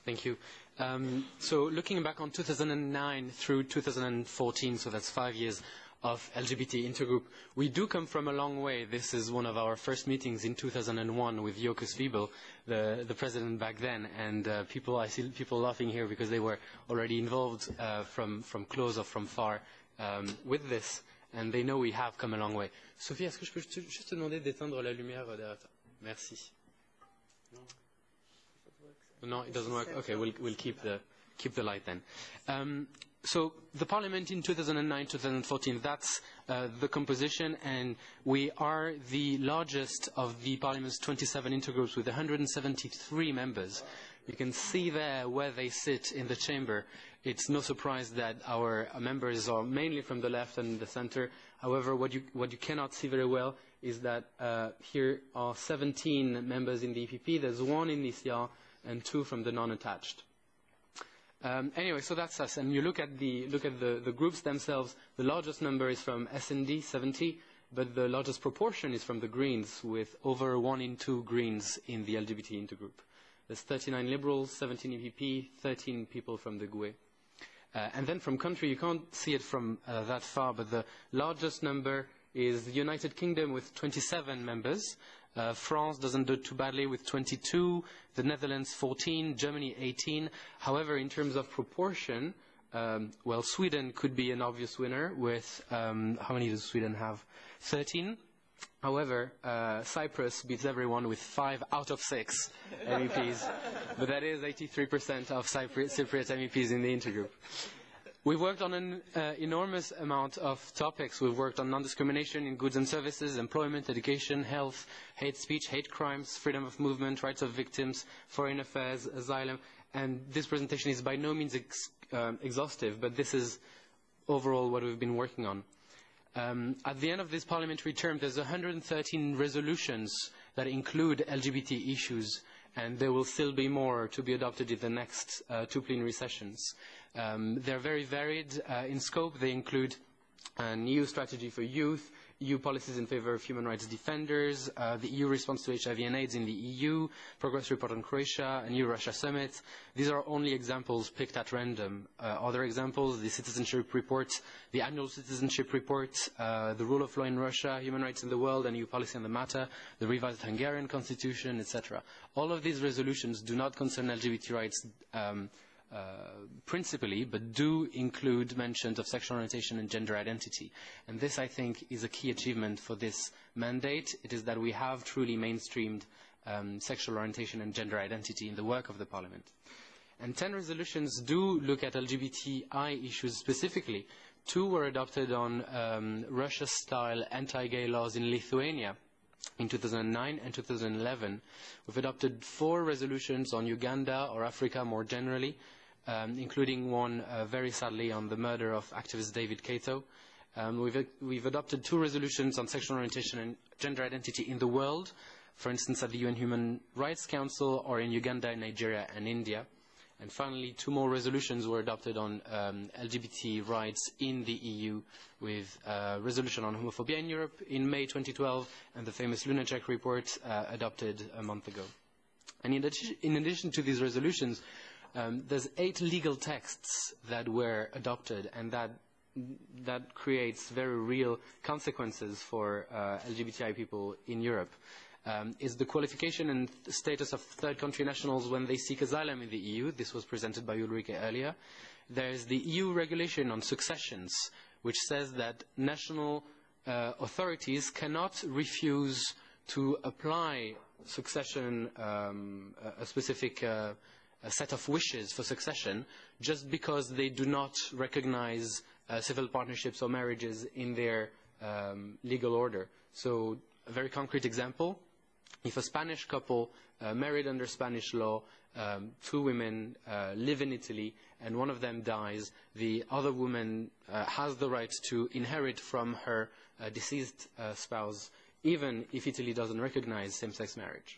Thank you. So looking back on 2009 through 2014, so that's 5 years of LGBT intergroup, we do come from a long way. This is one of our first meetings in 2001 with Jokus Wiebel, the president back then, and I see people laughing here because they were already involved from close or from far with this, and they know we have come a long way. Sophie, est-ce que je peux juste te demander d'éteindre la lumière derrière toi? Merci. No, it doesn't work. Okay, we'll keep the light then. So the Parliament in 2009-2014, that's the composition, and we are the largest of the Parliament's 27 intergroups with 173 members. You can see there where they sit in the chamber. It's no surprise that our members are mainly from the left and the center. However, what you cannot see very well is that here are 17 members in the EPP. There's one in the ECR and 2 from the non-attached. Anyway, so that's us. And you look at the groups themselves. The largest number is from S&D, 70, but the largest proportion is from the Greens, with over 1 in 2 Greens in the LGBT intergroup. There's 39 Liberals, 17 EPP, 13 people from the GUE. And then from country, you can't see it from that far, but the largest number is the United Kingdom with 27 members. France doesn't do too badly with 22, the Netherlands 14, Germany 18. However, in terms of proportion, well, Sweden could be an obvious winner with, how many does Sweden have? 13. However, Cyprus beats everyone with 5 out of 6 MEPs, but that is 83% of Cypriot MEPs in the intergroup. We've worked on an enormous amount of topics. We've worked on non-discrimination in goods and services, employment, education, health, hate speech, hate crimes, freedom of movement, rights of victims, foreign affairs, asylum. And this presentation is by no means exhaustive, but this is overall what we've been working on. At the end of this parliamentary term, there's 113 resolutions that include LGBT issues, and there will still be more to be adopted in the next 2 plenary sessions. They're very varied in scope. They include an EU strategy for youth, EU policies in favor of human rights defenders, the EU response to HIV and AIDS in the EU, progress report on Croatia, an EU-Russia summit. These are only examples picked at random. Other examples, the citizenship report, the annual citizenship report, the rule of law in Russia, human rights in the world, and EU policy on the matter, the revised Hungarian constitution, etc. All of these resolutions do not concern LGBT rights principally, but do include mentions of sexual orientation and gender identity. And this, I think, is a key achievement for this mandate. It is that we have truly mainstreamed sexual orientation and gender identity in the work of the Parliament. And 10 resolutions do look at LGBTI issues specifically. 2 were adopted on Russia-style anti-gay laws in Lithuania in 2009 and 2011. We've adopted 4 resolutions on Uganda or Africa more generally, including one, very sadly, on the murder of activist David Kato. We've adopted 2 resolutions on sexual orientation and gender identity in the world, for instance, at the UN Human Rights Council or in Uganda, Nigeria, and India. And finally, 2 more resolutions were adopted on LGBT rights in the EU, with a resolution on homophobia in Europe in May 2012 and the famous Lunacek report adopted a month ago. And in addition to these resolutions, there's 8 legal texts that were adopted, and that creates very real consequences for LGBTI people in Europe. Is the qualification and status of third country nationals when they seek asylum in the EU. This was presented by Ulrike earlier. There is the EU regulation on successions, which says that national authorities cannot refuse to apply succession, a specific a set of wishes for succession, just because they do not recognize civil partnerships or marriages in their legal order. So a very concrete example, if a Spanish couple married under Spanish law, 2 women live in Italy and one of them dies, the other woman has the right to inherit from her deceased spouse, even if Italy doesn't recognize same-sex marriage.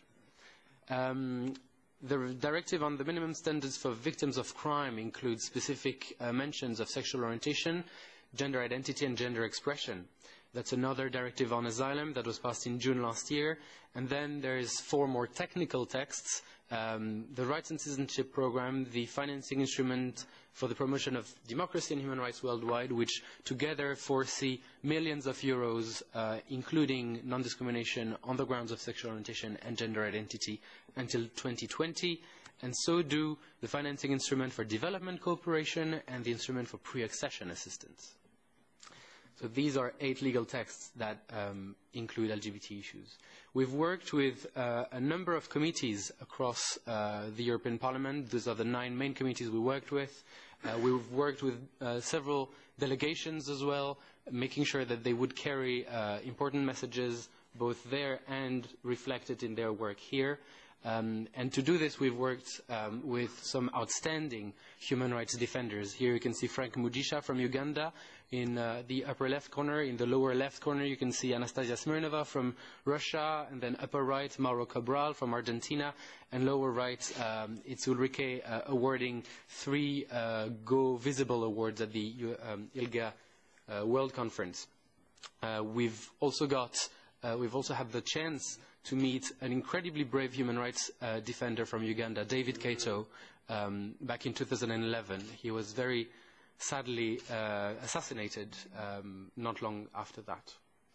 The directive on the minimum standards for victims of crime includes specific mentions of sexual orientation, gender identity and gender expression. That's another directive on asylum that was passed in June last year. And then there is 4 more technical texts the Rights and Citizenship Programme, the financing instrument for the promotion of democracy and human rights worldwide, which together foresee millions of euros, including non-discrimination on the grounds of sexual orientation and gender identity until 2020, and so do the financing instrument for development cooperation and the instrument for pre-accession assistance. So these are 8 legal texts that include LGBT issues. We've worked with a number of committees across the European Parliament. Those are the 9 main committees we worked with. We've worked with several delegations as well, making sure that they would carry important messages both there and reflected in their work here. And to do this, we've worked with some outstanding human rights defenders. Here you can see Frank Mugisha from Uganda. In the upper left corner, in the lower left corner, you can see Anastasia Smirnova from Russia, and then upper right, Mauro Cabral from Argentina, and lower right, it's Ulrike awarding 3 Go Visible awards at the ILGA World Conference. We've also had the chance to meet an incredibly brave human rights defender from Uganda, David Kato, back in 2011. He was very sadly assassinated not long after that.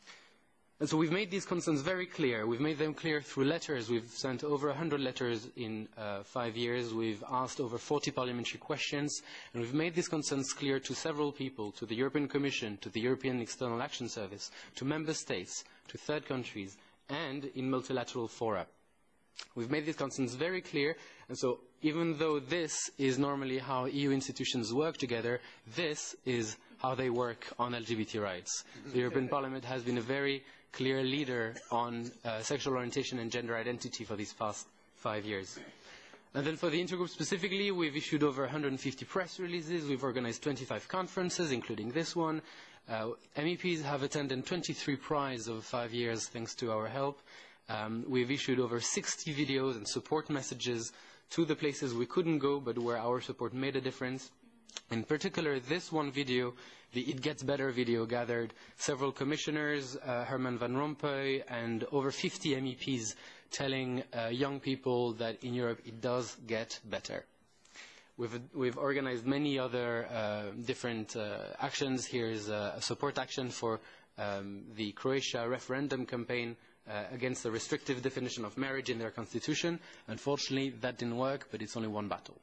And so we've made these concerns very clear. We've made them clear through letters. We've sent over 100 letters in 5 years. We've asked over 40 parliamentary questions. And we've made these concerns clear to several people, to the European Commission, to the European External Action Service, to member states, to third countries, and in multilateral fora. We've made these concerns very clear, and so even though this is normally how EU institutions work together, this is how they work on LGBT rights. The European Parliament has been a very clear leader on sexual orientation and gender identity for these past 5 years. And then for the Intergroup specifically, we've issued over 150 press releases, we've organized 25 conferences, including this one. MEPs have attended 23 prizes over 5 years thanks to our help. We've issued over 60 videos and support messages to the places we couldn't go, but where our support made a difference. In particular, this one video, the It Gets Better video, gathered several commissioners, Herman Van Rompuy, and over 50 MEPs telling young people that in Europe it does get better. We've organized many other different actions. Here's a support action for the Croatia referendum campaign against the restrictive definition of marriage in their constitution. Unfortunately, that didn't work, but it's only one battle.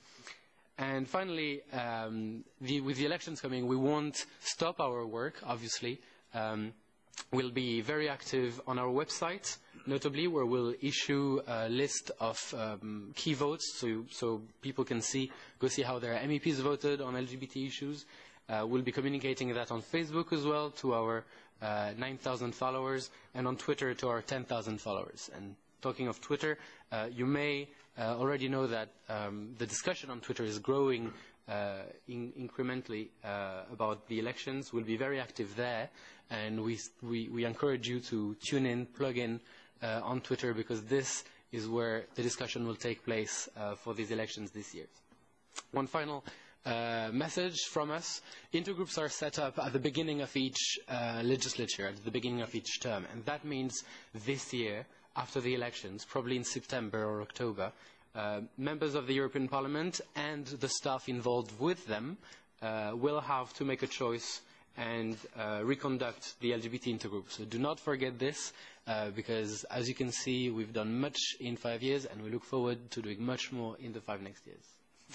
And finally, with the elections coming, we won't stop our work, obviously. We'll be very active on our website, notably, where we'll issue a list of key votes so people can go see how their MEPs voted on LGBT issues. We'll be communicating that on Facebook as well to our 9,000 followers, and on Twitter to our 10,000 followers. And talking of Twitter, you may already know that the discussion on Twitter is growing incrementally about the elections. We'll be very active there, and we encourage you to tune in, plug in on Twitter, because this is where the discussion will take place for these elections this year. One final message from us. Intergroups are set up at the beginning of each legislature, at the beginning of each term, and that means this year, after the elections, probably in September or October, members of the European Parliament and the staff involved with them will have to make a choice and reconduct the LGBT intergroup. So do not forget this, because as you can see, we've done much in 5 years, and we look forward to doing much more in the 5 next years.